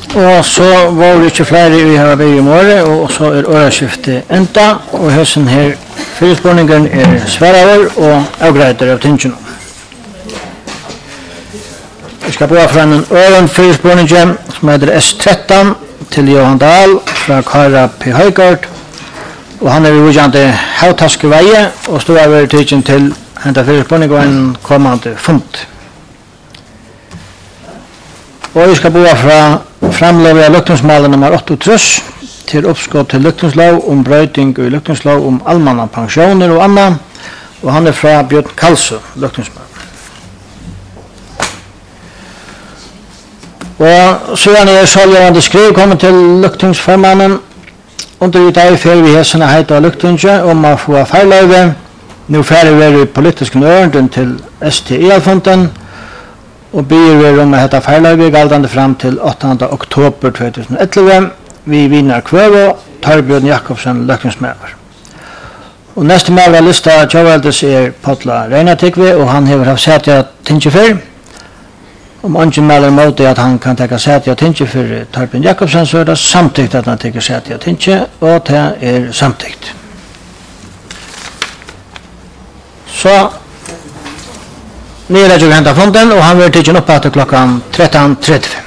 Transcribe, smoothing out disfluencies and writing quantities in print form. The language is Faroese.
Og så var det ikke flere vi har vært i morgen, og så åreskiftet enda, og høsten her fyrspåningen Sverre og avgreider av tingene. Vi skal prøve fra en øren fyrspåningen som heter S13 til Johan Dahl fra Kara P. Høygard, og han i vujande Hautaske-veie, og stod over tidsen til hentet fyrspåning og en kommande fund. Og vi skal prøve fra framløve av luktingsmålet nummer 8 til oppskott til luktingslov om brøyting og luktingslov om allmanna pensjoner og annet, og han fra Bjørn Kalsø, luktingsmål. Og så er Solgjørende skriv kommet til luktingsformannen under i dag før vi hesene heit av luktinge om å få feiløve. Nå færre vi politiske nøren til STI-fonden, og byr vi om å hette feiløyve galdende frem til 8. oktober 2011 vi Vinar Kvøvo, Torbjørn Jakobsen, løkningsmæver. Og neste mæver av lista Tjåveldes Potla Reinatikve, og han har haft sett jeg tinge før. Om ønsken melder mot at han kan tenke sett jeg tinge for Torbjørn Jakobsen, så det samtidigt at han tenker sett jeg tinge, og det samtidigt. Så Nere er jo hentet fonden, og han vil tidsen opp etter klokken 13.35.